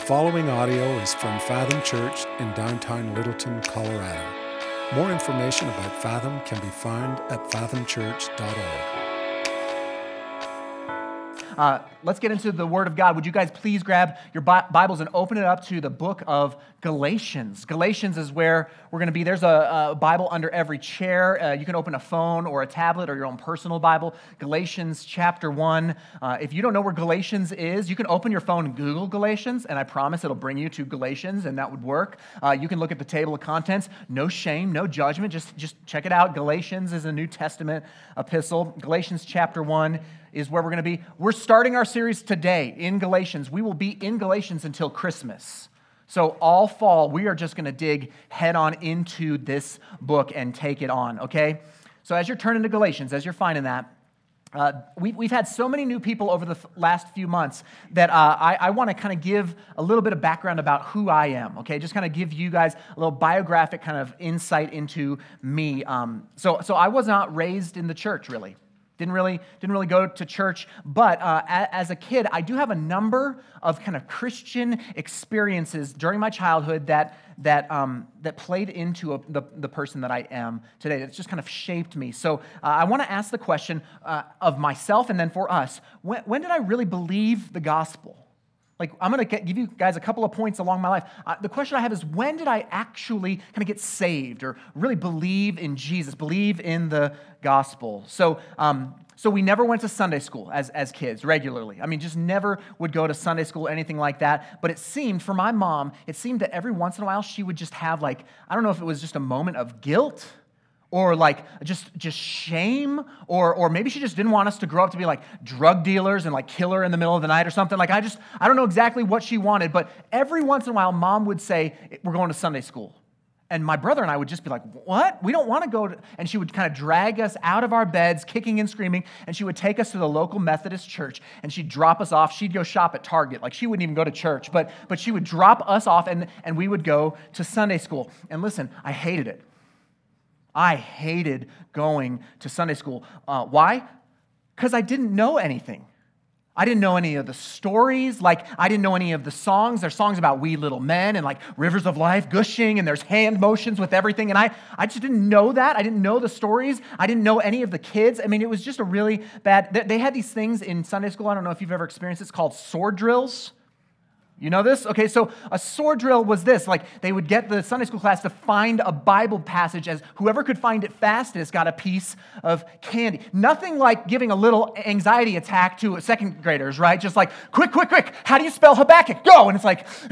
following audio is from Fathom Church in downtown Littleton, Colorado. More information about Fathom can be found at fathomchurch.org. Let's get into the Word of God. Would you guys please grab your Bibles and open it up to the book of Galatians. Galatians is where we're going to be. There's a Bible under every chair. You can open a phone or a tablet or your own personal Bible. Galatians chapter 1. If you don't know where Galatians is, you can open your phone and Google Galatians, and I promise it'll bring you to Galatians, and that would work. You can look at the table of contents. No shame, no judgment. Just check it out. Galatians is a New Testament epistle. Galatians chapter 1 is where we're going to be. We're starting our series today in Galatians. We will be in Galatians until Christmas. So all fall, we are just going to dig head on into this book and take it on, okay? So as you're turning to Galatians, as you're finding that, we've had so many new people over the last few months that I want to kind of give a little bit of background about who I am, okay? Just kind of give you guys a little biographic kind of insight into me. So I was not raised in the church, really. Didn't really go to church, but as a kid, I do have a number of kind of Christian experiences during my childhood that played into the person that I am today. It's just kind of shaped me. So I want to ask the question of myself and then for us, when did I really believe the gospel? Like, I'm going to give you guys a couple of points along my life. The question I have is, when did I actually kind of get saved or really believe in Jesus, believe in the gospel? So we never went to Sunday school as kids regularly. I mean, just never would go to Sunday school, anything like that. But it seemed, for my mom, that every once in a while she would just have I don't know if it was just a moment of guilt or just shame, or maybe she just didn't want us to grow up to be like drug dealers and kill her in the middle of the night or something. I don't know exactly what she wanted, but every once in a while, Mom would say, "We're going to Sunday school." And my brother and I would just be like, "What? We don't want to go." And she would kind of drag us out of our beds, kicking and screaming, and she would take us to the local Methodist church, and she'd drop us off. She'd go shop at Target. She wouldn't even go to church, but she would drop us off, and we would go to Sunday school. And listen, I hated it. I hated going to Sunday school. Why? Because I didn't know anything. I didn't know any of the stories. I didn't know any of the songs. There's songs about wee little men and rivers of life gushing, and there's hand motions with everything. And I just didn't know that. I didn't know the stories. I didn't know any of the kids. I mean, it was just a really bad. They had these things in Sunday school. I don't know if you've ever experienced this, called sword drills. You know this? Okay, so a sword drill was this. They would get the Sunday school class to find a Bible passage, as whoever could find it fastest got a piece of candy. Nothing like giving a little anxiety attack to second graders, right? Just quick, how do you spell Habakkuk? Go! And it's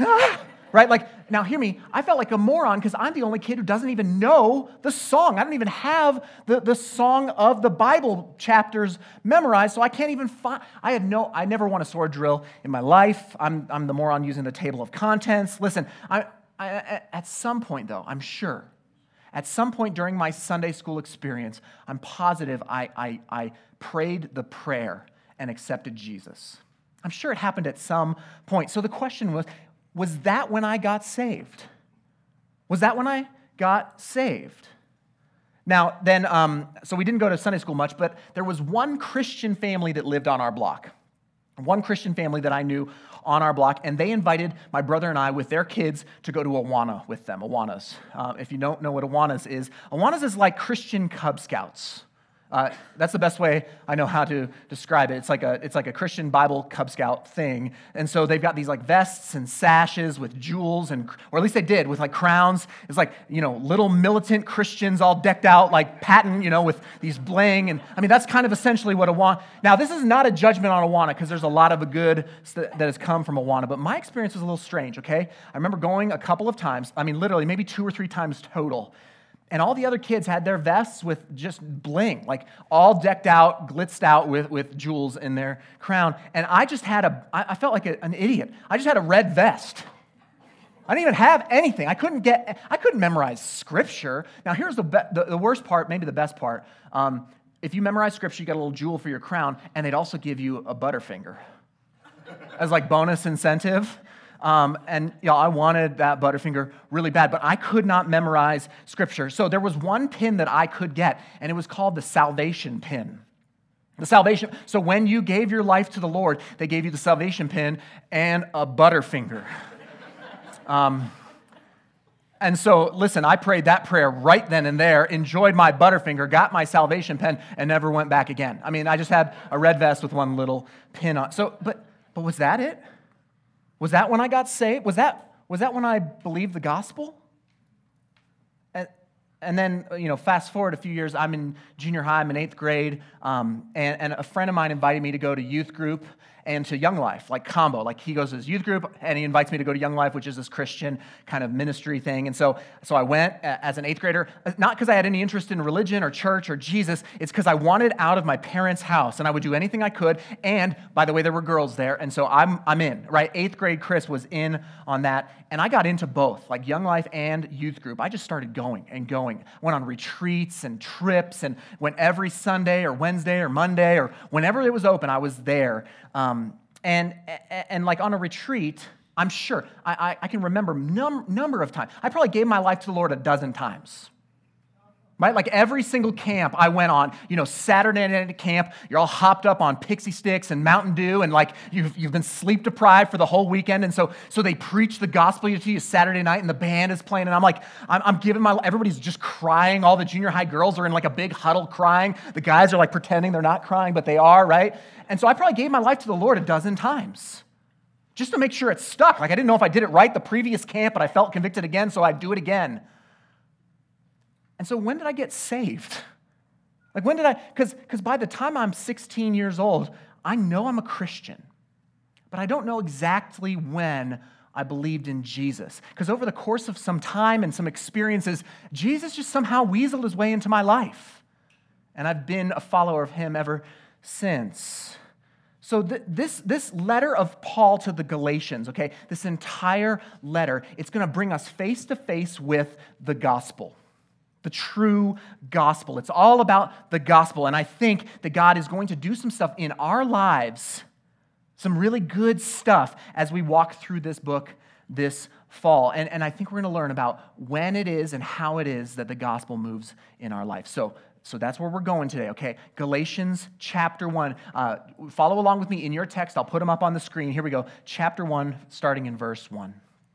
right? Now hear me, I felt like a moron because I'm the only kid who doesn't even know the song. I don't even have the song of the Bible chapters memorized, so I can't even find. I never won a sword drill in my life. I'm the moron using the table of contents. Listen, I at some point though, I'm sure, at some point during my Sunday school experience, I'm positive I prayed the prayer and accepted Jesus. I'm sure it happened at some point. So the question was that when I got saved? Was that when I got saved? Now, then, so we didn't go to Sunday school much, but there was one Christian family that lived on our block. One Christian family that I knew on our block, and they invited my brother and I with their kids to go to Awana with them, Awanas. If you don't know what Awanas is like Christian Cub Scouts. That's the best way I know how to describe it. It's like a Christian Bible Cub Scout thing. And so they've got these vests and sashes with jewels, or at least they did, with crowns. It's little militant Christians all decked out Patton, with these bling. And I mean, that's kind of essentially what Awana. Now, this is not a judgment on Awana because there's a lot of the good that has come from Awana, but my experience was a little strange, okay? I remember going a couple of times, I mean, literally maybe 2 or 3 times total. And all the other kids had their vests with just bling, all decked out, blitzed out with jewels in their crown. And I just I felt like an idiot. I just had a red vest. I didn't even have anything. I couldn't memorize scripture. Now here's the worst part, maybe the best part. If you memorize scripture, you got a little jewel for your crown, and they'd also give you a Butterfinger as bonus incentive. I wanted that Butterfinger really bad, but I could not memorize scripture. So there was one pin that I could get, and it was called the salvation pin. The salvation. So when you gave your life to the Lord, they gave you the salvation pin and a Butterfinger. And so, listen, I prayed that prayer right then and there, enjoyed my Butterfinger, got my salvation pen, and never went back again. I mean, I just had a red vest with one little pin on. So, but was that it? Was that when I got saved? Was that when I believed the gospel? And then, fast forward a few years, I'm in junior high, I'm in 8th grade, and a friend of mine invited me to go to youth group and to Young Life, like combo. Like he goes to his youth group, and he invites me to go to Young Life, which is this Christian kind of ministry thing. And so I went as an 8th grader, not because I had any interest in religion or church or Jesus, it's because I wanted out of my parents' house, and I would do anything I could. And, by the way, there were girls there, and so I'm in, right? 8th grade Chris was in on that, and I got into both, like Young Life and youth group. I just started going and going. Went on retreats and trips, and went every Sunday or Wednesday or Monday or whenever it was open, I was there. And like on a retreat, I'm sure, I can remember number of times. I probably gave my life to the Lord a dozen times. Right? Like every single camp I went on, Saturday night at camp, you're all hopped up on Pixie Sticks and Mountain Dew, and like you've been sleep deprived for the whole weekend, and so they preach the gospel to you Saturday night, and the band is playing, and I'm like, I'm giving everybody's just crying. All the junior high girls are in like a big huddle crying. The guys are like pretending they're not crying, but they are, right? And so I probably gave my life to the Lord a dozen times, just to make sure it stuck. Like I didn't know if I did it right the previous camp, but I felt convicted again, so I'd do it again. And so when did I get saved? Like when did I, because by the time I'm 16 years old, I know I'm a Christian, but I don't know exactly when I believed in Jesus. Because over the course of some time and some experiences, Jesus just somehow weaseled his way into my life. And I've been a follower of him ever since. So this letter of Paul to the Galatians, okay, this entire letter, it's going to bring us face to face with the gospel. The true gospel. It's all about the gospel. And I think that God is going to do some stuff in our lives, some really good stuff as we walk through this book this fall. And I think we're going to learn about when it is and how it is that the gospel moves in our life. So that's where we're going today, okay? Galatians chapter 1. Follow along with me in your text. I'll put them up on the screen. Here we go. Chapter 1, starting in verse 1.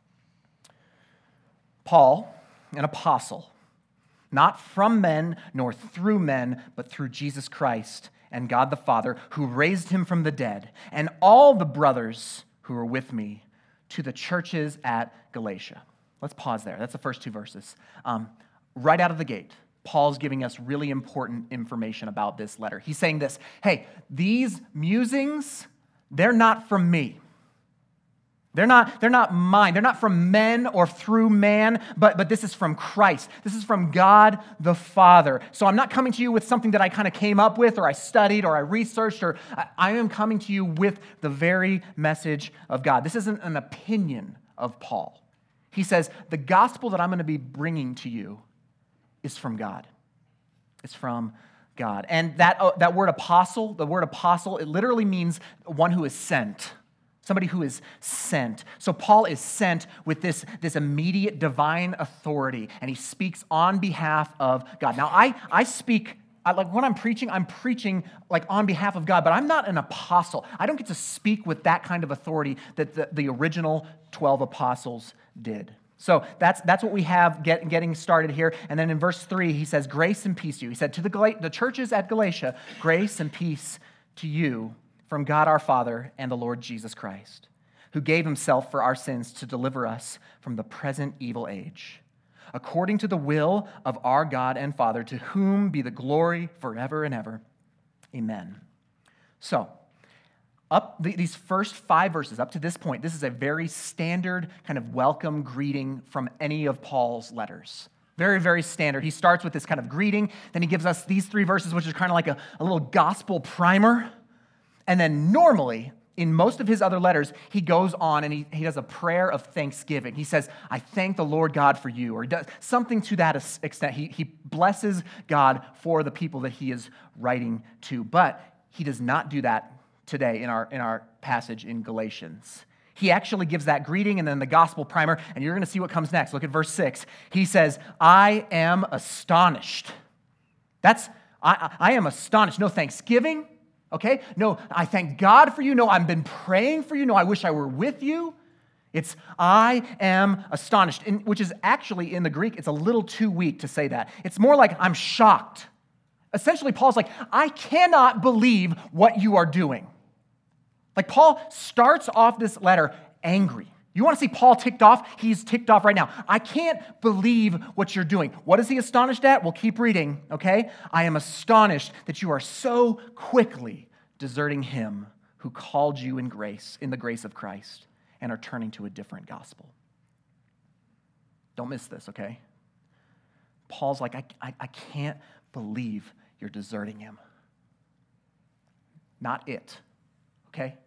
Paul, an apostle, not from men, nor through men, but through Jesus Christ and God the Father, who raised him from the dead, and all the brothers who are with me, to the churches at Galatia. Let's pause there. That's the first two verses. Right out of the gate, Paul's giving us really important information about this letter. He's saying this, hey, these musings, they're not from me. They're not mine. They're not from men or through man, but this is from Christ. This is from God the Father. So I'm not coming to you with something that I kind of came up with or I studied or I researched, or I am coming to you with the very message of God. This isn't an opinion of Paul. He says, the gospel that I'm going to be bringing to you is from God. It's from God. And that word apostle, the word apostle, it literally means one who is sent. Somebody who is sent. So Paul is sent with this immediate divine authority, and he speaks on behalf of God. Now, I speak, like when I'm preaching like on behalf of God, but I'm not an apostle. I don't get to speak with that kind of authority that the original 12 apostles did. So that's what we have getting started here. And then in verse 3, he says, grace and peace to you. He said, to the churches at Galatia, grace and peace to you from God our Father and the Lord Jesus Christ, who gave himself for our sins to deliver us from the present evil age, according to the will of our God and Father, to whom be the glory forever and ever. Amen. So, these first 5 verses, up to this point, this is a very standard kind of welcome greeting from any of Paul's letters. Very, very standard. He starts with this kind of greeting, then he gives us these 3 verses, which is kind of like a little gospel primer. And then normally, in most of his other letters, he goes on and he does a prayer of thanksgiving. He says, I thank the Lord God for you, or he does something to that extent. He blesses God for the people that he is writing to. But he does not do that today in our passage in Galatians. He actually gives that greeting and then the gospel primer, and you're going to see what comes next. Look at verse 6. He says, I am astonished. I am astonished. No thanksgiving. Okay? No, I thank God for you. No, I've been praying for you. No, I wish I were with you. It's, I am astonished, which is actually in the Greek, it's a little too weak to say that. It's more like, I'm shocked. Essentially, Paul's like, I cannot believe what you are doing. Like, Paul starts off this letter angry. You want to see Paul ticked off? He's ticked off right now. I can't believe what you're doing. What is he astonished at? We'll keep reading, okay? I am astonished that you are so quickly deserting him who called you in the grace of Christ, and are turning to a different gospel. Don't miss this, okay? Paul's like, I can't believe you're deserting him. Not it, okay?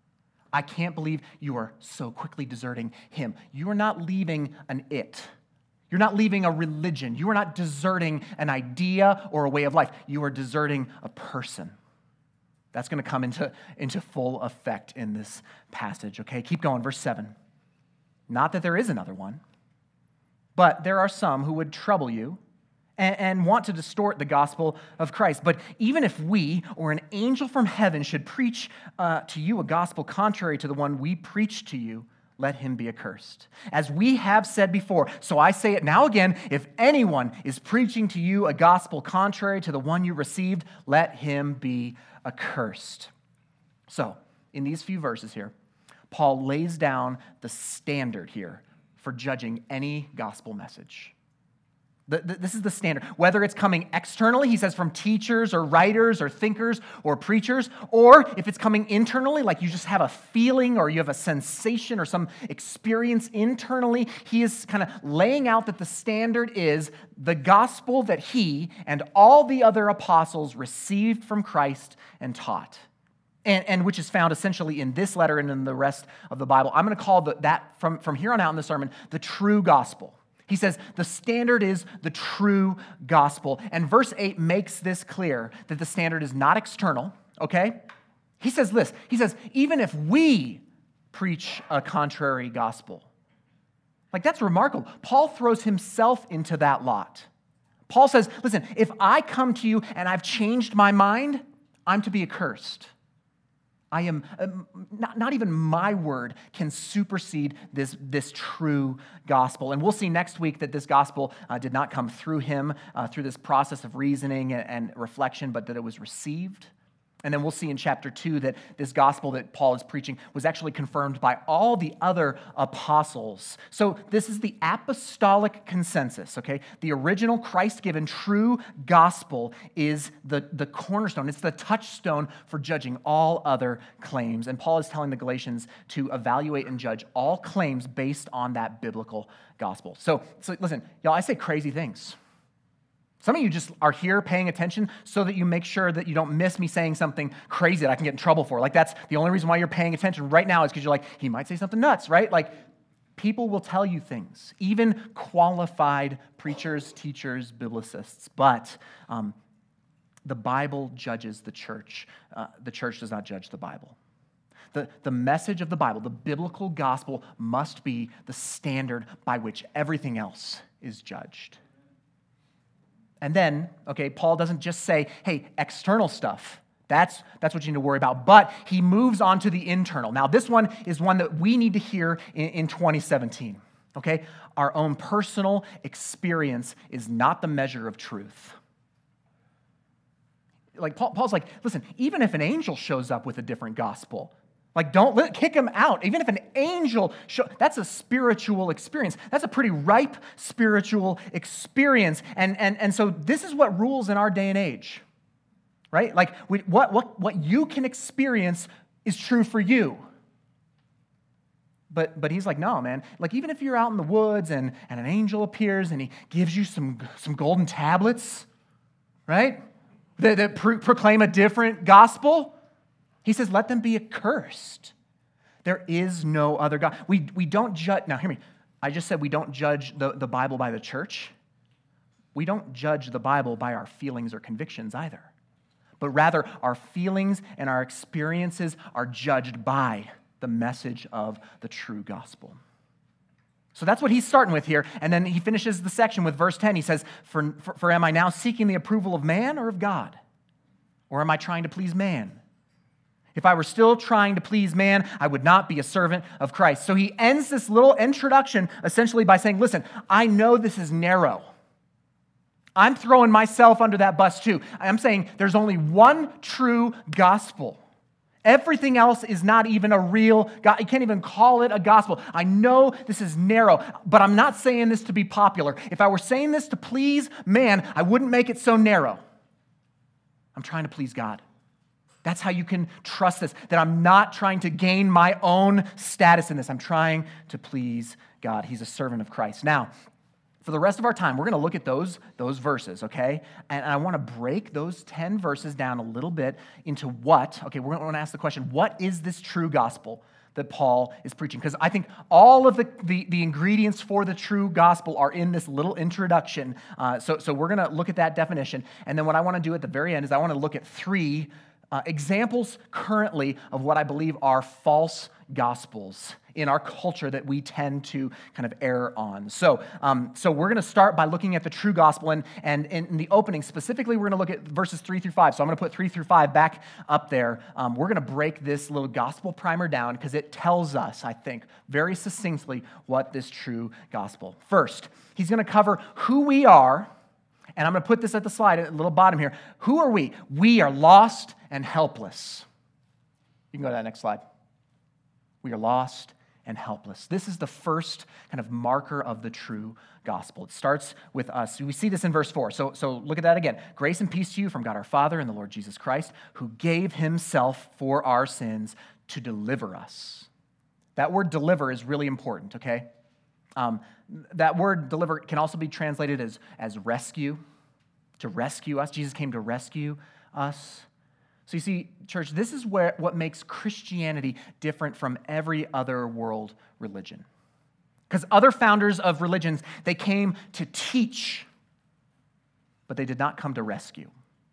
I can't believe you are so quickly deserting him. You are not leaving an it. You're not leaving a religion. You are not deserting an idea or a way of life. You are deserting a person. That's going to come into full effect in this passage, okay? Keep going, verse 7. Not that there is another one, but there are some who would trouble you and want to distort the gospel of Christ. But even if we or an angel from heaven should preach to you a gospel contrary to the one we preach to you, let him be accursed. As we have said before, so I say it now again, if anyone is preaching to you a gospel contrary to the one you received, let him be accursed. So, in these few verses here, Paul lays down the standard here for judging any gospel message. This is the standard. Whether it's coming externally, he says from teachers or writers or thinkers or preachers, or if it's coming internally, like you just have a feeling or you have a sensation or some experience internally, he is kind of laying out that the standard is the gospel that he and all the other apostles received from Christ and taught. And which is found essentially in this letter and in the rest of the Bible. I'm going to call that from here on out in the sermon, the true gospel. He says the standard is the true gospel. And verse 8 makes this clear, that the standard is not external, okay? He says this, he says, even if we preach a contrary gospel. Like, that's remarkable. Paul throws himself into that lot. Paul says, listen, if I come to you and I've changed my mind, I'm to be accursed. I am, not even my word can supersede this true gospel. And we'll see next week that this gospel did not come through him, through this process of reasoning and reflection, but that it was received. And then we'll see in chapter 2 that this gospel that Paul is preaching was actually confirmed by all the other apostles. So this is the apostolic consensus, okay? The original Christ-given true gospel is the cornerstone. It's the touchstone for judging all other claims. And Paul is telling the Galatians to evaluate and judge all claims based on that biblical gospel. So listen, y'all, I say crazy things. Some of you just are here paying attention so that you make sure that you don't miss me saying something crazy that I can get in trouble for. Like, that's the only reason why you're paying attention right now is because you're like, he might say something nuts, right? Like, people will tell you things, even qualified preachers, teachers, biblicists. But the Bible judges the church. The church does not judge the Bible. The message of the Bible, the biblical gospel, must be the standard by which everything else is judged. And then, okay, Paul doesn't just say, hey, external stuff. That's what you need to worry about. But he moves on to the internal. Now, this one is one that we need to hear in 2017, okay? Our own personal experience is not the measure of truth. Like, Paul's like, listen, even if an angel shows up with a different gospel, like, don't kick him out. Even if an angel, that's a spiritual experience. That's a pretty ripe spiritual experience. And so this is what rules in our day and age, right? Like, what you can experience is true for you. But he's like, no, man. Like, even if you're out in the woods and an angel appears and he gives you some golden tablets, right, that proclaim a different gospel, he says, let them be accursed. There is no other God. We don't judge. Now, hear me. I just said we don't judge the Bible by the church. We don't judge the Bible by our feelings or convictions either. But rather, our feelings and our experiences are judged by the message of the true gospel. So that's what he's starting with here. And then he finishes the section with verse 10. He says, for am I now seeking the approval of man or of God? Or am I trying to please man? If I were still trying to please man, I would not be a servant of Christ. So he ends this little introduction essentially by saying, listen, I know this is narrow. I'm throwing myself under that bus too. I'm saying there's only one true gospel. Everything else is not even a real God. You can't even call it a gospel. I know this is narrow, but I'm not saying this to be popular. If I were saying this to please man, I wouldn't make it so narrow. I'm trying to please God. That's how you can trust this, that I'm not trying to gain my own status in this. I'm trying to please God. He's a servant of Christ. Now, for the rest of our time, we're going to look at those verses, okay? And I want to break those 10 verses down a little bit into what, okay, we're going to ask the question, what is this true gospel that Paul is preaching? Because I think all of the ingredients for the true gospel are in this little introduction. So we're going to look at that definition. And then what I want to do at the very end is I want to look at 3 examples currently of what I believe are false gospels in our culture that we tend to kind of err on. So we're going to start by looking at the true gospel, and in the opening specifically, we're going to look at verses 3 through 5. So I'm going to put 3 through 5 back up there. We're going to break this little gospel primer down because it tells us, I think, very succinctly what this true gospel. First, he's going to cover who we are. And I'm going to put this at the slide, at the little bottom here. Who are we? We are lost and helpless. You can go to that next slide. We are lost and helpless. This is the first kind of marker of the true gospel. It starts with us. We see this in verse 4. So look at that again. Grace and peace to you from God our Father and the Lord Jesus Christ, who gave himself for our sins to deliver us. That word deliver is really important, okay? That word deliver can also be translated as rescue, to rescue us. Jesus came to rescue us. So you see, church, this is what makes Christianity different from every other world religion. Because other founders of religions, they came to teach, but they did not come to rescue.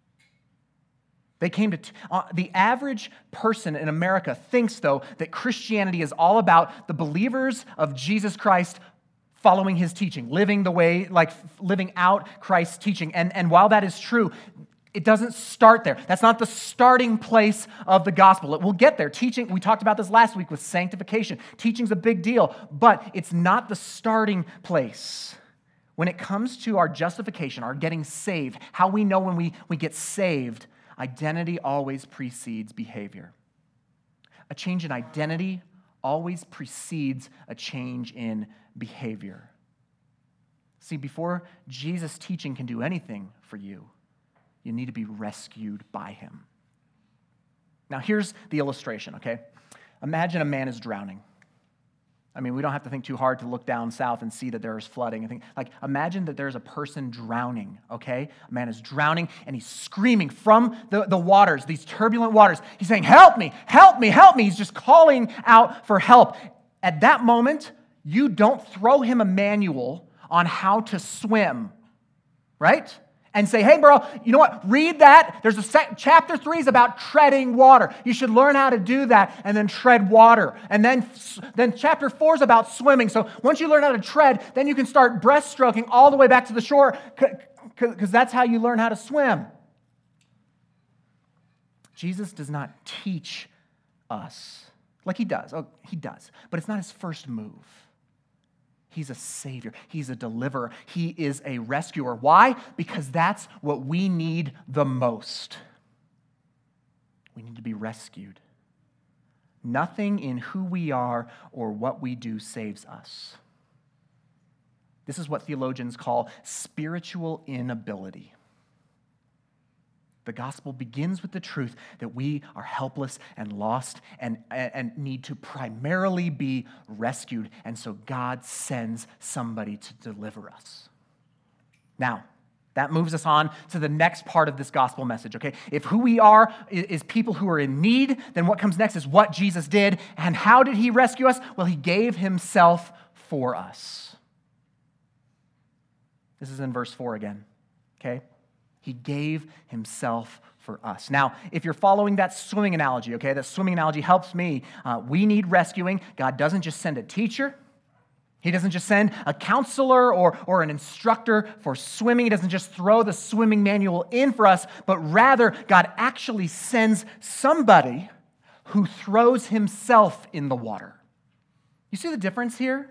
They came to, the average person in America thinks, though, that Christianity is all about the believers of Jesus Christ following his teaching, living the way, like living out Christ's teaching. And while that is true, it doesn't start there. That's not the starting place of the gospel. It will get there. Teaching, we talked about this last week with sanctification. Teaching's a big deal, but it's not the starting place. When it comes to our justification, our getting saved, how we know when we get saved, identity always precedes behavior. A change in identity always precedes a change in behavior. See, before Jesus' teaching can do anything for you, you need to be rescued by him. Now, here's the illustration, okay? Imagine a man is drowning. I mean, we don't have to think too hard to look down south and see that there is flooding. Imagine that there's a person drowning, okay? A man is drowning, and he's screaming from the waters, these turbulent waters. He's saying, help me, help me, help me. He's just calling out for help. At that moment, you don't throw him a manual on how to swim, right? And say, hey, bro, you know what? Read that. There's chapter 3 is about treading water. You should learn how to do that and then tread water. And then chapter 4 is about swimming. So once you learn how to tread, then you can start breaststroking all the way back to the shore because that's how you learn how to swim. Jesus does not teach us like he does. Oh, he does. But it's not his first move. He's a savior. He's a deliverer. He is a rescuer. Why? Because that's what we need the most. We need to be rescued. Nothing in who we are or what we do saves us. This is what theologians call spiritual inability. The gospel begins with the truth that we are helpless and lost and need to primarily be rescued. And so God sends somebody to deliver us. Now, that moves us on to the next part of this gospel message, okay? If who we are is people who are in need, then what comes next is what Jesus did. And how did he rescue us? Well, he gave himself for us. This is in verse 4 again, okay? He gave himself for us. Now, if you're following that swimming analogy, okay, that swimming analogy helps me. We need rescuing. God doesn't just send a teacher. He doesn't just send a counselor or an instructor for swimming. He doesn't just throw the swimming manual in for us, but rather God actually sends somebody who throws himself in the water. You see the difference here?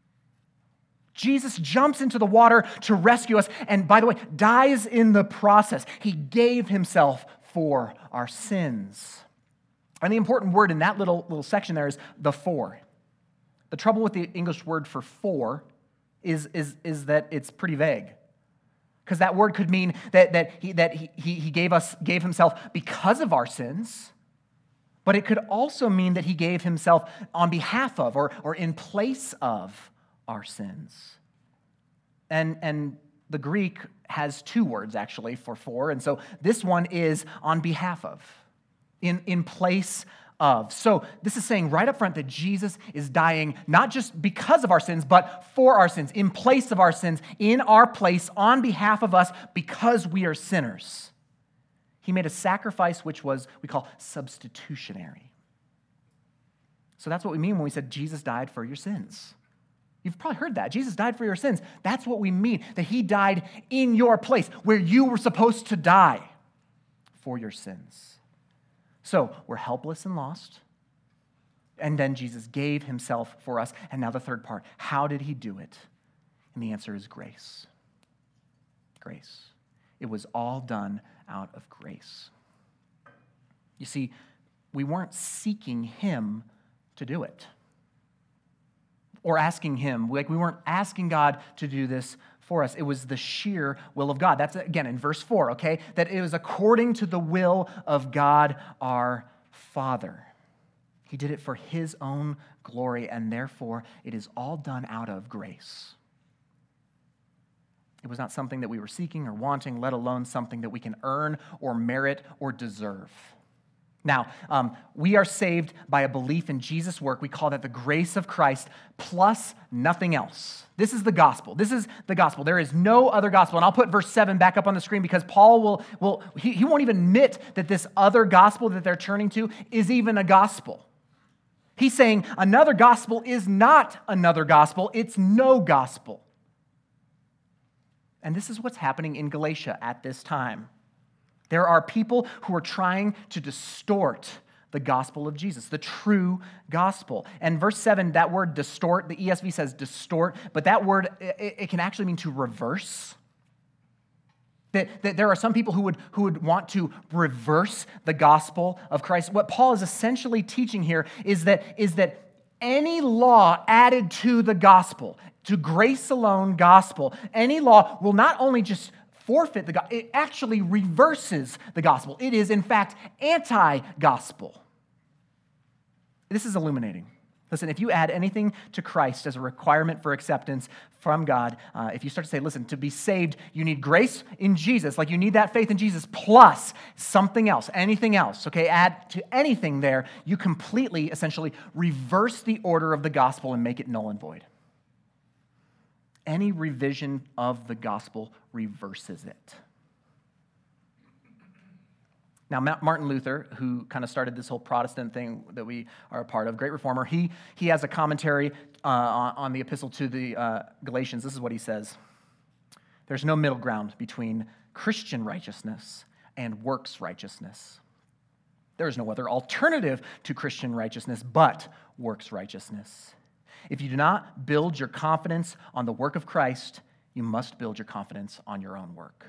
Jesus jumps into the water to rescue us, and by the way, dies in the process. He gave himself for our sins. And the important word in that little section there is the for. The trouble with the English word for is that it's pretty vague. Because that word could mean that he gave himself because of our sins, but it could also mean that he gave himself on behalf of or in place of our sins. And the Greek has two words actually for, and so this one is on behalf of, in place of. So this is saying right up front that Jesus is dying not just because of our sins, but for our sins, in place of our sins, in our place, on behalf of us, because we are sinners. He made a sacrifice which was, we call, substitutionary. So that's what we mean when we said Jesus died for your sins. You've probably heard that. Jesus died for your sins. That's what we mean, that he died in your place, where you were supposed to die for your sins. So we're helpless and lost, and then Jesus gave himself for us. And now the third part, how did he do it? And the answer is grace. Grace. It was all done out of grace. You see, we weren't seeking him to do it, or asking him. We weren't asking God to do this for us. It was the sheer will of God. That's, again, in verse 4, okay? That it was according to the will of God our Father. He did it for his own glory, and therefore it is all done out of grace. It was not something that we were seeking or wanting, let alone something that we can earn or merit or deserve. Now, we are saved by a belief in Jesus' work. We call that the grace of Christ plus nothing else. This is the gospel. This is the gospel. There is no other gospel. And I'll put verse 7 back up on the screen because Paul he won't even admit that this other gospel that they're turning to is even a gospel. He's saying another gospel is not another gospel. It's no gospel. And this is what's happening in Galatia at this time. There are people who are trying to distort the gospel of Jesus, the true gospel. And verse 7, that word distort, the ESV says distort, but that word, it can actually mean to reverse. That there are some people who would want to reverse the gospel of Christ. What Paul is essentially teaching here is that any law added to the gospel, to grace alone gospel, any law will not only just forfeit the gospel, it actually reverses the gospel. It is, in fact, anti-gospel. This is illuminating. Listen, if you add anything to Christ as a requirement for acceptance from God, if you start to say, listen, to be saved, you need grace in Jesus, like you need that faith in Jesus, plus something else, anything else, okay? Add to anything there, you completely, essentially, reverse the order of the gospel and make it null and void. Any revision of the gospel reverses it. Now, Martin Luther, who kind of started this whole Protestant thing that we are a part of, great reformer, he has a commentary on the epistle to the Galatians. This is what he says. There's no middle ground between Christian righteousness and works righteousness. There is no other alternative to Christian righteousness but works righteousness. If you do not build your confidence on the work of Christ, you must build your confidence on your own work.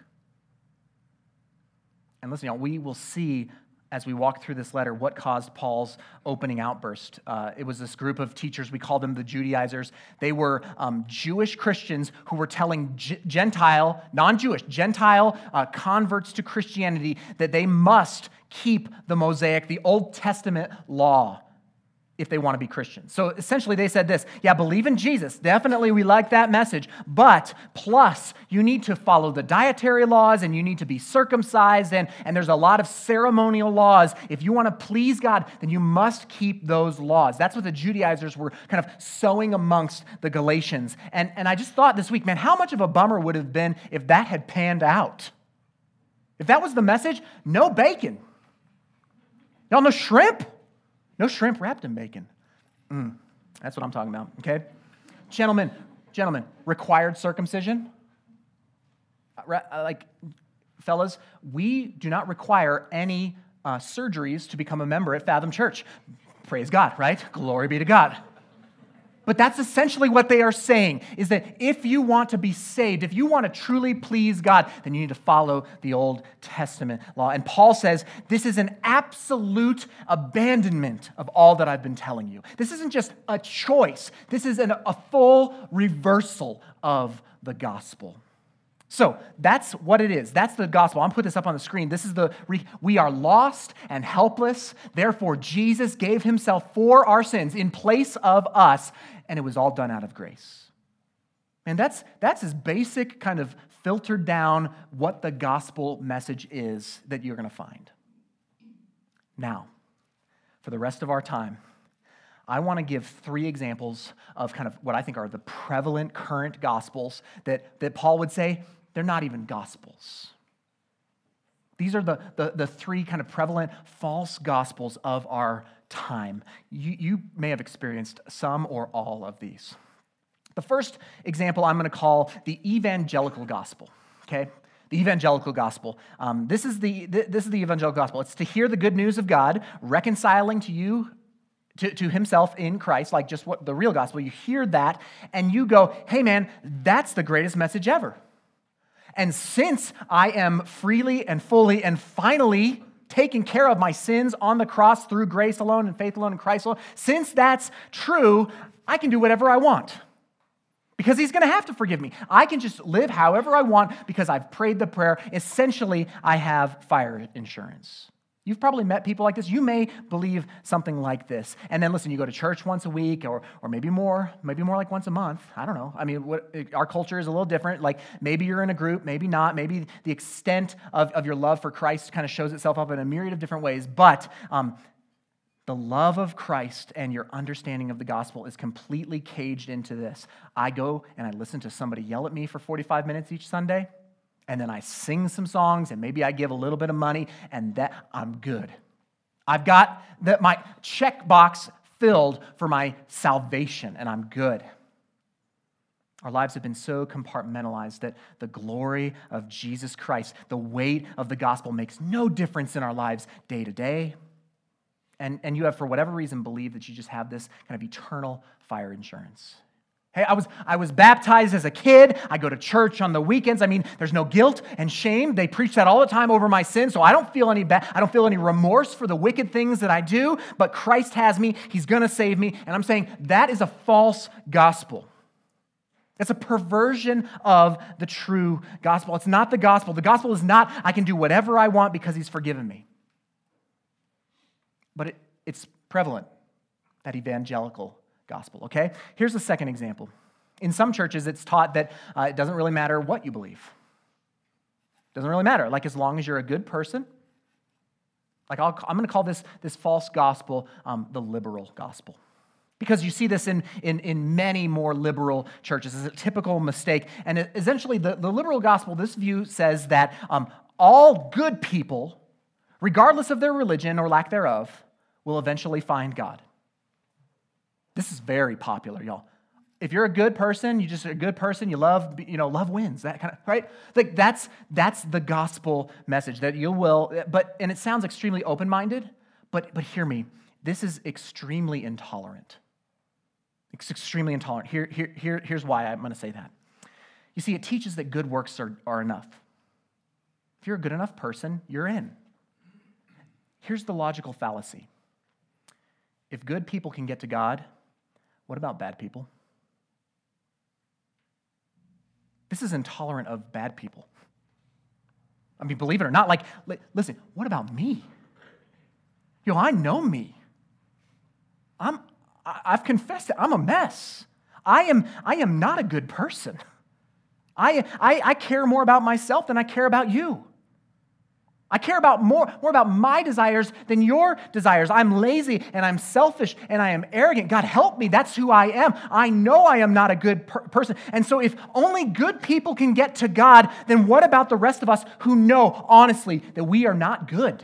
And listen, y'all, we will see as we walk through this letter what caused Paul's opening outburst. It was this group of teachers, we call them the Judaizers. They were Jewish Christians who were telling Gentile, non-Jewish, Gentile converts to Christianity that they must keep the Mosaic, the Old Testament law, if they want to be Christians. So essentially they said this, yeah, believe in Jesus. Definitely we like that message. But plus, you need to follow the dietary laws and you need to be circumcised and there's a lot of ceremonial laws. If you want to please God, then you must keep those laws. That's what the Judaizers were kind of sowing amongst the Galatians. And I just thought this week, man, how much of a bummer would have been if that had panned out? If that was the message, no bacon. Y'all, no shrimp? No shrimp wrapped in bacon. That's what I'm talking about, okay? Gentlemen, required circumcision. Like, fellas, we do not require any surgeries to become a member at Fathom Church. Praise God, right? Glory be to God. But that's essentially what they are saying, is that if you want to be saved, if you want to truly please God, then you need to follow the Old Testament law. And Paul says this is an absolute abandonment of all that I've been telling you. This isn't just a choice. This is a full reversal of the gospel. So that's what it is. That's the gospel. I'm putting this up on the screen. This is we are lost and helpless. Therefore, Jesus gave himself for our sins in place of us, and it was all done out of grace. And that's as basic, kind of filtered down what the gospel message is that you're going to find. Now, for the rest of our time, I want to give 3 examples of kind of what I think are the prevalent current gospels that Paul would say, they're not even gospels. These are the 3 kind of prevalent false gospels of our time. You may have experienced some or all of these. The first example I'm going to call the evangelical gospel, okay? The evangelical gospel. This is the evangelical gospel. It's to hear the good news of God reconciling to you to himself in Christ, like just what the real gospel. You hear that and you go, hey man, that's the greatest message ever. And since I am freely and fully and finally taking care of my sins on the cross through grace alone and faith alone in Christ alone, since that's true, I can do whatever I want. Because he's going to have to forgive me. I can just live however I want because I've prayed the prayer. Essentially, I have fire insurance. You've probably met people like this. You may believe something like this. And then listen, you go to church once a week or maybe more like once a month. I don't know. I mean, our culture is a little different. Like maybe you're in a group, maybe not. Maybe the extent of your love for Christ kind of shows itself up in a myriad of different ways. But the love of Christ and your understanding of the gospel is completely caged into this. I go and I listen to somebody yell at me for 45 minutes each Sunday. And then I sing some songs, and maybe I give a little bit of money, and that I'm good. I've got my checkbox filled for my salvation, and I'm good. Our lives have been so compartmentalized that the glory of Jesus Christ, the weight of the gospel makes no difference in our lives day to day. And you have, for whatever reason, believed that you just have this kind of eternal fire insurance. Hey, I was baptized as a kid. I go to church on the weekends. I mean, there's no guilt and shame. They preach that all the time over my sin, so I don't feel any I don't feel any remorse for the wicked things that I do, but Christ has me. He's going to save me. And I'm saying that is a false gospel. It's a perversion of the true gospel. It's not the gospel. The gospel is not, I can do whatever I want because he's forgiven me. But it's prevalent, that evangelical gospel, okay? Here's a second example. In some churches, it's taught that it doesn't really matter what you believe. It doesn't really matter. Like, as long as you're a good person. Like, I'm going to call this false gospel the liberal gospel. Because you see this in many more liberal churches. It's a typical mistake. And essentially, the liberal gospel, this view says that all good people, regardless of their religion or lack thereof, will eventually find God. This is very popular, y'all. If you're a good person, you're just a good person, you love wins, that kind of, right? Like that's the gospel message that you will, and it sounds extremely open-minded, but hear me, this is extremely intolerant. It's extremely intolerant. Here's why I'm going to say that. You see, it teaches that good works are enough. If you're a good enough person, you're in. Here's the logical fallacy. If good people can get to God, what about bad people? This is intolerant of bad people. I mean, believe it or not, listen, what about me? I know me. I've confessed it. I'm a mess. I am not a good person. I care more about myself than I care about you. I care about more about my desires than your desires. I'm lazy and I'm selfish and I am arrogant. God, help me. That's who I am. I know I am not a good person. And so if only good people can get to God, then what about the rest of us who know, honestly, that we are not good?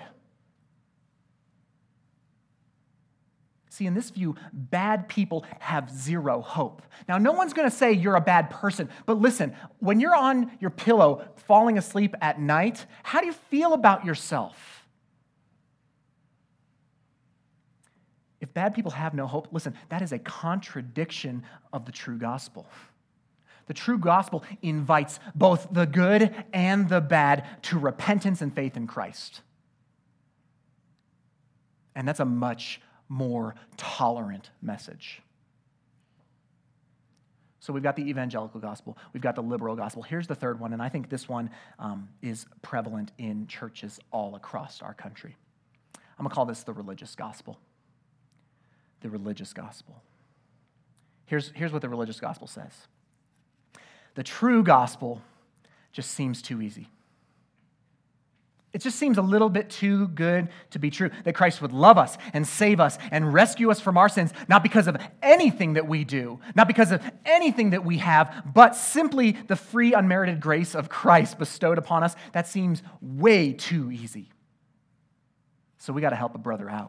See, in this view, bad people have zero hope. Now, no one's going to say you're a bad person, but listen, when you're on your pillow falling asleep at night, how do you feel about yourself? bad people have no hope. Listen, that is a contradiction of the true gospel. The true gospel invites both the good and the bad to repentance and faith in Christ. And that's a much more tolerant message. So we've got the evangelical gospel. We've got the liberal gospel. Here's the third one, and I think this one is prevalent in churches all across our country. I'm going to call this the religious gospel. The religious gospel. Here's what the religious gospel says. The true gospel just seems too easy. It just seems a little bit too good to be true, that Christ would love us and save us and rescue us from our sins, not because of anything that we do, not because of anything that we have, but simply the free, unmerited grace of Christ bestowed upon us. That seems way too easy. So we got to help a brother out.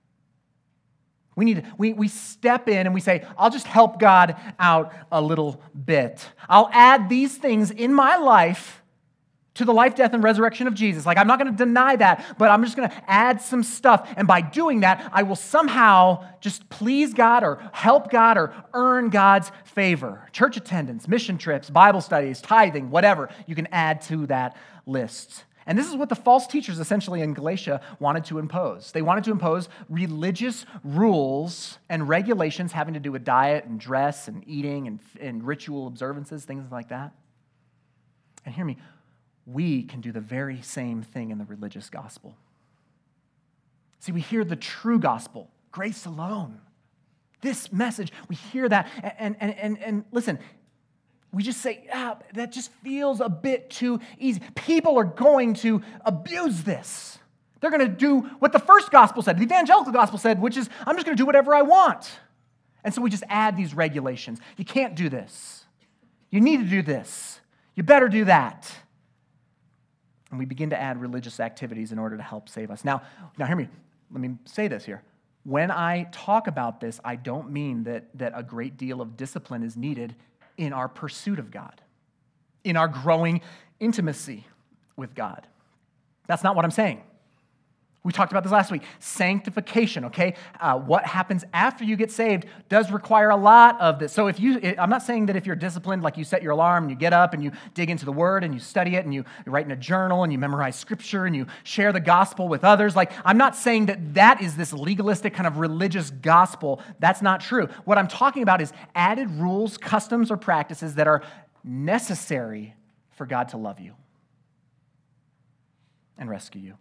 We step in and we say, I'll just help God out a little bit. I'll add these things in my life to the life, death, and resurrection of Jesus. Like, I'm not going to deny that, but I'm just going to add some stuff. And by doing that, I will somehow just please God or help God or earn God's favor. Church attendance, mission trips, Bible studies, tithing, whatever you can add to that list. And this is what the false teachers essentially in Galatia wanted to impose. They wanted to impose religious rules and regulations having to do with diet and dress and eating and ritual observances, things like that. And hear me, we can do the very same thing in the religious gospel. See, we hear the true gospel, grace alone. This message, we hear that, and listen, we just say, that just feels a bit too easy. People are going to abuse this. They're going to do what the first gospel said, the evangelical gospel said, which is, I'm just going to do whatever I want. And so we just add these regulations. You can't do this. You need to do this. You better do that. And we begin to add religious activities in order to help save us. Now hear me. Let me say this here. When I talk about this, I don't mean that a great deal of discipline is needed in our pursuit of God, in our growing intimacy with God. That's not what I'm saying. We talked about this last week. Sanctification, okay? What happens after you get saved does require a lot of this. So I'm not saying that if you're disciplined, like you set your alarm and you get up and you dig into the Word and you study it and you write in a journal and you memorize Scripture and you share the gospel with others. Like, I'm not saying that is this legalistic kind of religious gospel. That's not true. What I'm talking about is added rules, customs, or practices that are necessary for God to love you and rescue you.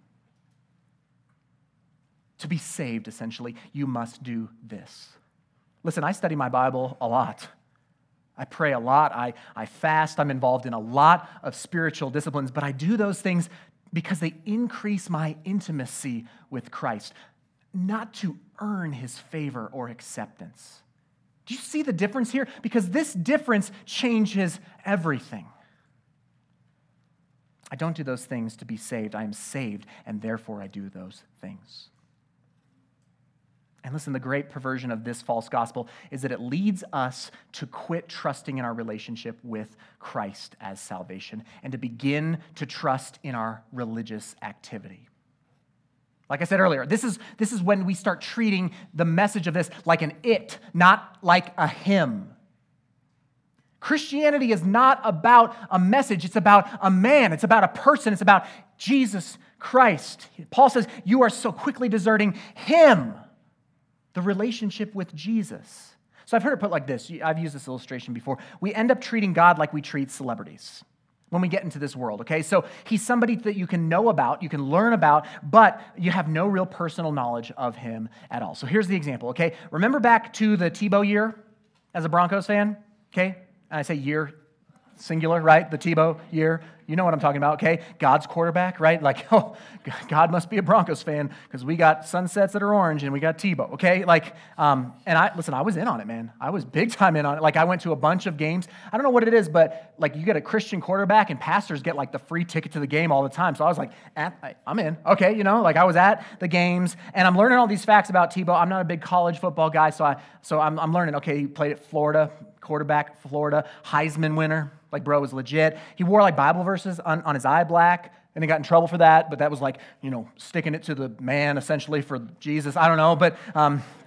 To be saved, essentially, you must do this. Listen, I study my Bible a lot. I pray a lot. I fast. I'm involved in a lot of spiritual disciplines, but I do those things because they increase my intimacy with Christ, not to earn his favor or acceptance. Do you see the difference here? Because this difference changes everything. I don't do those things to be saved. I am saved, and therefore I do those things. And listen, the great perversion of this false gospel is that it leads us to quit trusting in our relationship with Christ as salvation and to begin to trust in our religious activity. Like I said earlier, this is when we start treating the message of this like an it, not like a him. Christianity is not about a message. It's about a man. It's about a person. It's about Jesus Christ. Paul says, you are so quickly deserting him. The relationship with Jesus. So I've heard it put like this. I've used this illustration before. We end up treating God like we treat celebrities when we get into this world, okay? So he's somebody that you can know about, you can learn about, but you have no real personal knowledge of him at all. So here's the example, okay? Remember back to the Tebow year as a Broncos fan, okay? And I say year, singular, right? The Tebow year. You know what I'm talking about, okay? God's quarterback, right? Like, oh, God must be a Broncos fan because we got sunsets that are orange and we got Tebow, okay? Like, and I was in on it, man. I was big time in on it. Like, I went to a bunch of games. I don't know what it is, but like, you get a Christian quarterback and pastors get like the free ticket to the game all the time. So I was like, I'm in, okay? You know, like I was at the games and I'm learning all these facts about Tebow. I'm not a big college football guy, so I'm learning. Okay, he played at Florida, quarterback, Florida, Heisman winner. Like, bro was legit. He wore like Bible verses on his eye black, and he got in trouble for that, but that was like, sticking it to the man essentially for Jesus. I don't know, but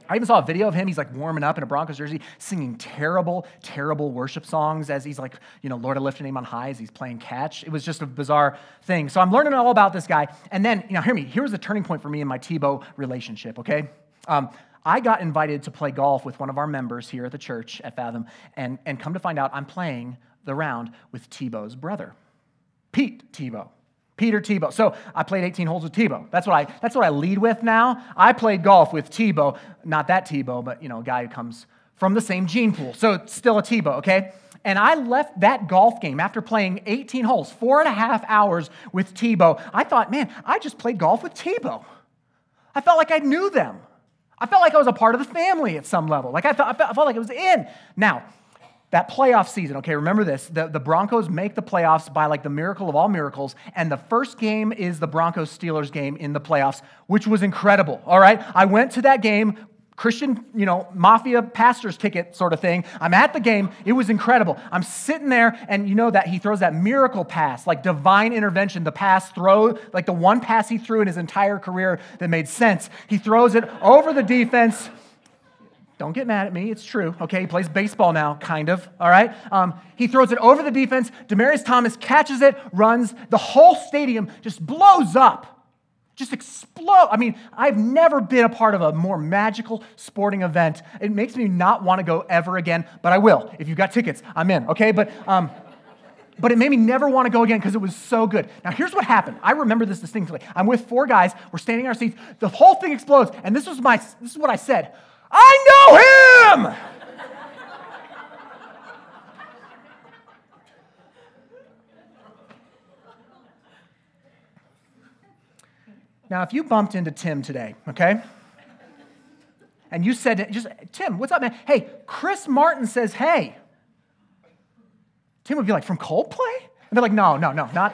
I even saw a video of him. He's like warming up in a Broncos jersey, singing terrible, terrible worship songs as he's like, Lord, I lift your name on high as he's playing catch. It was just a bizarre thing. So I'm learning all about this guy. And then, hear me. Here was the turning point for me in my Tebow relationship, okay? I got invited to play golf with one of our members here at the church at Fathom, and come to find out I'm playing the round with Tebow's brother, Pete Tebow. Peter Tebow. So I played 18 holes with Tebow. That's what I lead with now. I played golf with Tebow, not that Tebow, but a guy who comes from the same gene pool. So it's still a Tebow, okay? And I left that golf game after playing 18 holes, 4.5 hours with Tebow. I thought, man, I just played golf with Tebow. I felt like I knew them. I felt like I was a part of the family at some level. Like I felt like it was in. Now, that playoff season, okay, remember this. The Broncos make the playoffs by like the miracle of all miracles, and the first game is the Broncos-Steelers game in the playoffs, which was incredible, all right? I went to that game, Christian, mafia pastor's ticket sort of thing. I'm at the game. It was incredible. I'm sitting there, and that he throws that miracle pass, like divine intervention, like the one pass he threw in his entire career that made sense. He throws it over the defense. Don't get mad at me. It's true. Okay, he plays baseball now, kind of. All right? He throws it over the defense. Demaryius Thomas catches it, runs. The whole stadium just blows up. Just explode. I mean, I've never been a part of a more magical sporting event. It makes me not want to go ever again, but I will. If you've got tickets, I'm in. Okay? But it made me never want to go again because it was so good. Now, here's what happened. I remember this distinctly. I'm with 4 guys. We're standing in our seats. The whole thing explodes, and this is what I said. I know him! Now, if you bumped into Tim today, okay, and you said, Tim, what's up, man? Hey, Chris Martin says, hey. Tim would be like, from Coldplay? And they're like, no, not.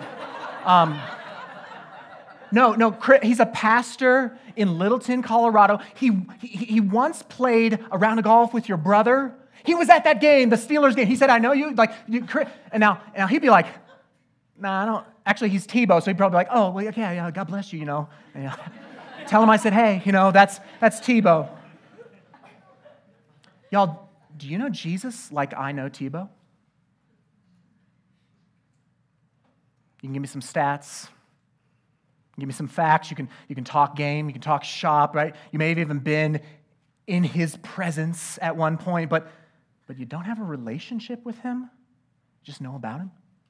No, Chris, he's a pastor in Littleton, Colorado. He once played a round of golf with your brother. He was at that game, the Steelers game. He said, I know you. Chris. And now he'd be like, nah, I don't. Actually, he's Tebow, so he'd probably be like, oh, well, yeah, God bless you, And, tell him I said, hey, that's Tebow. Y'all, do you know Jesus like I know Tebow? You can give me some stats. Give me some facts. You can talk game. You can talk shop, right? You may have even been in his presence at one point, but you don't have a relationship with him. You just know about him.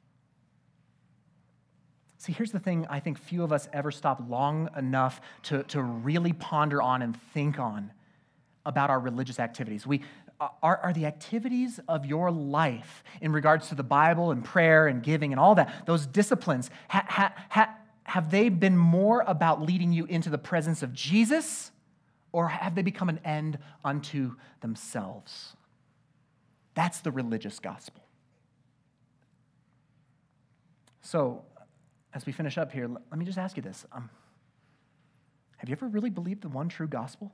See, here's the thing I think few of us ever stop long enough to really ponder on and think on about our religious activities. Are the activities of your life in regards to the Bible and prayer and giving and all that, those disciplines, have they been more about leading you into the presence of Jesus, or have they become an end unto themselves? That's the religious gospel. So, as we finish up here, let me just ask you this. Have you ever really believed the one true gospel?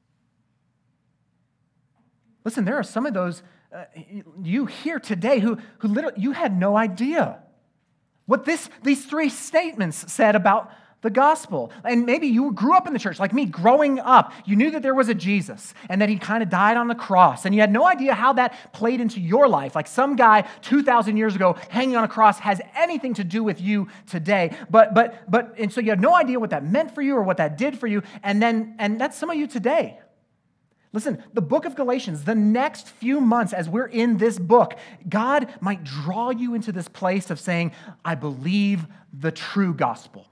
Listen, there are some of those you here today who literally, you had no idea what these 3 statements said about the gospel. And maybe you grew up in the church, like me, growing up. You knew that there was a Jesus and that he kind of died on the cross. And you had no idea how that played into your life. Like some guy 2,000 years ago hanging on a cross has anything to do with you today. And so you had no idea what that meant for you or what that did for you. And that's some of you today. Listen, the book of Galatians, the next few months as we're in this book, God might draw you into this place of saying, I believe the true gospel.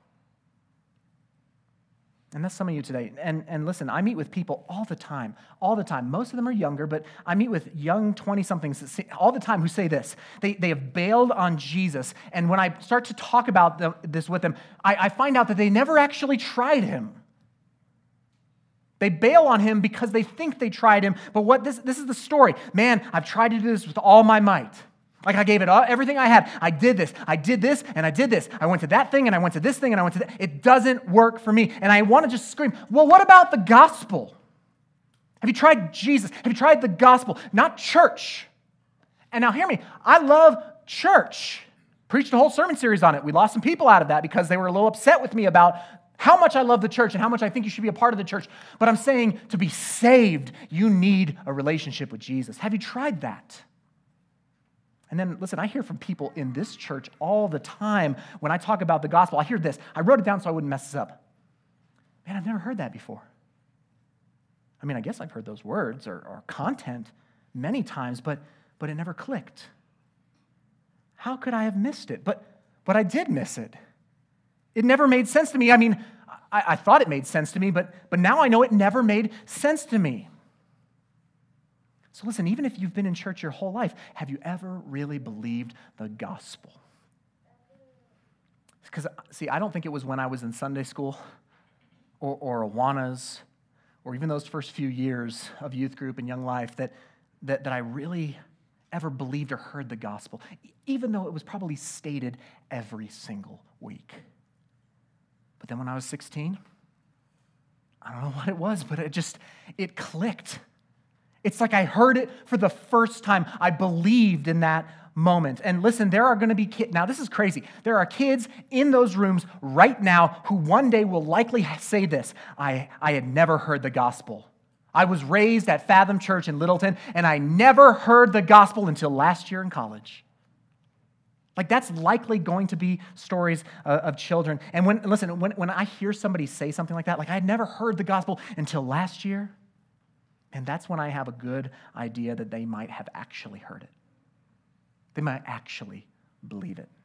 And that's some of you today. And listen, I meet with people all the time. Most of them are younger, but I meet with young 20-somethings all the time who say this. They have bailed on Jesus. And when I start to talk about this with them, I find out that they never actually tried him. They bail on him because they think they tried him. But this is the story. Man, I've tried to do this with all my might. Like I gave it everything I had. I did this, and I did this. I went to that thing, and I went to this thing, and I went to that. It doesn't work for me. And I want to just scream, well, what about the gospel? Have you tried Jesus? Have you tried the gospel? Not church. And now hear me. I love church. Preached a whole sermon series on it. We lost some people out of that because they were a little upset with me about how much I love the church and how much I think you should be a part of the church. But I'm saying to be saved, you need a relationship with Jesus. Have you tried that? And then, listen, I hear from people in this church all the time when I talk about the gospel. I hear this. I wrote it down so I wouldn't mess this up. Man, I've never heard that before. I mean, I guess I've heard those words or content many times, but it never clicked. How could I have missed it? But I did miss it. It never made sense to me. I mean, I thought it made sense to me, but now I know it never made sense to me. So listen, even if you've been in church your whole life, have you ever really believed the gospel? Because, see, I don't think it was when I was in Sunday school or Awanas or even those first few years of youth group and young life that I really ever believed or heard the gospel, even though it was probably stated every single week. But then when I was 16, I don't know what it was, but it clicked. It's like I heard it for the first time. I believed in that moment. And listen, there are going to be kids. Now, this is crazy. There are kids in those rooms right now who one day will likely say this: I had never heard the gospel. I was raised at Fathom Church in Littleton, and I never heard the gospel until last year in college. Like, that's likely going to be stories of children. And when I hear somebody say something like that, like I had never heard the gospel until last year, and that's when I have a good idea that they might have actually heard it. They might actually believe it.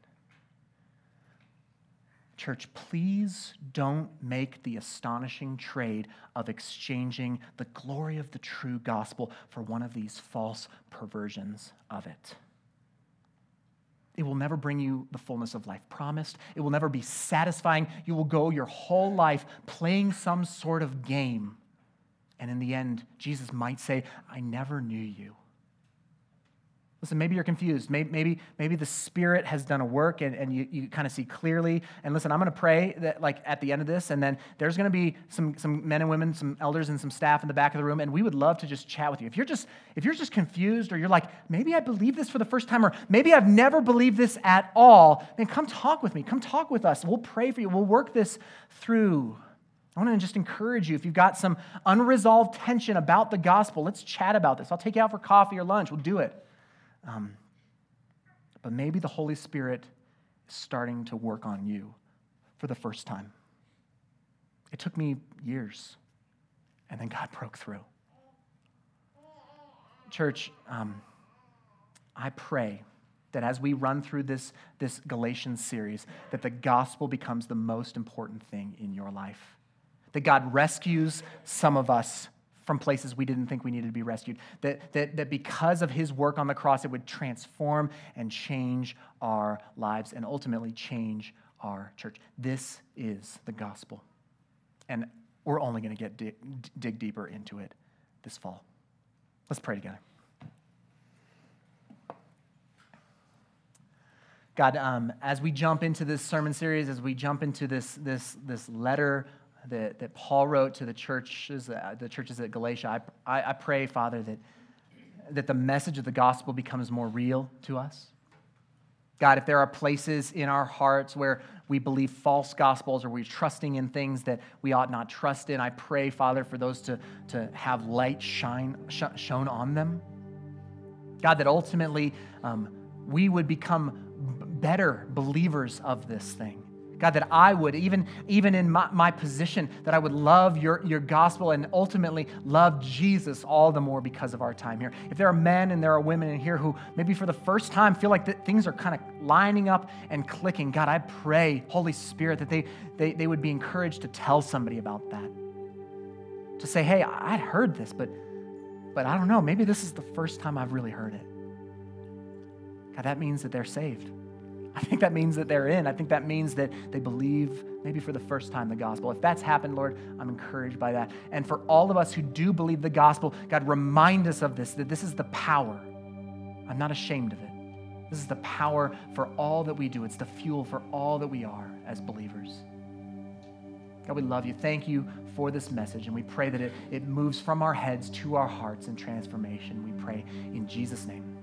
Church, please don't make the astonishing trade of exchanging the glory of the true gospel for one of these false perversions of it. It will never bring you the fullness of life promised. It will never be satisfying. You will go your whole life playing some sort of game. And in the end, Jesus might say, I never knew you. Listen, maybe you're confused. Maybe the Spirit has done a work and you kind of see clearly. And listen, I'm going to pray that like at the end of this, and then there's going to be some men and women, some elders and some staff in the back of the room, and we would love to just chat with you. If you're just confused, or you're like, maybe I believe this for the first time, or maybe I've never believed this at all, then come talk with me. Come talk with us. We'll pray for you. We'll work this through. I want to just encourage you, if you've got some unresolved tension about the gospel, let's chat about this. I'll take you out for coffee or lunch. We'll do it. But maybe the Holy Spirit is starting to work on you for the first time. It took me years, and then God broke through. Church, I pray that as we run through this Galatians series, that the gospel becomes the most important thing in your life. That God rescues some of us from places we didn't think we needed to be rescued. That because of his work on the cross, it would transform and change our lives and ultimately change our church. This is the gospel. And we're only going to dig deeper into it this fall. Let's pray together. God, as we jump into this sermon series, as we jump into this letter that Paul wrote to the churches at Galatia, I pray, Father, that the message of the gospel becomes more real to us. God, if there are places in our hearts where we believe false gospels or we're trusting in things that we ought not trust in, I pray, Father, for those to have light shown on them. God, that ultimately we would become better believers of this thing. God, that I would, even in my position, that I would love your gospel and ultimately love Jesus all the more because of our time here. If there are men and there are women in here who maybe for the first time feel like that things are kind of lining up and clicking, God, I pray, Holy Spirit, that they would be encouraged to tell somebody about that. To say, hey, I'd heard this, but I don't know, maybe this is the first time I've really heard it. God, that means that they're saved. I think that means that they're in. I think that means that they believe maybe for the first time the gospel. If that's happened, Lord, I'm encouraged by that. And for all of us who do believe the gospel, God, remind us of this, that this is the power. I'm not ashamed of it. This is the power for all that we do. It's the fuel for all that we are as believers. God, we love you. Thank you for this message, and we pray that it moves from our heads to our hearts in transformation. We pray in Jesus' name.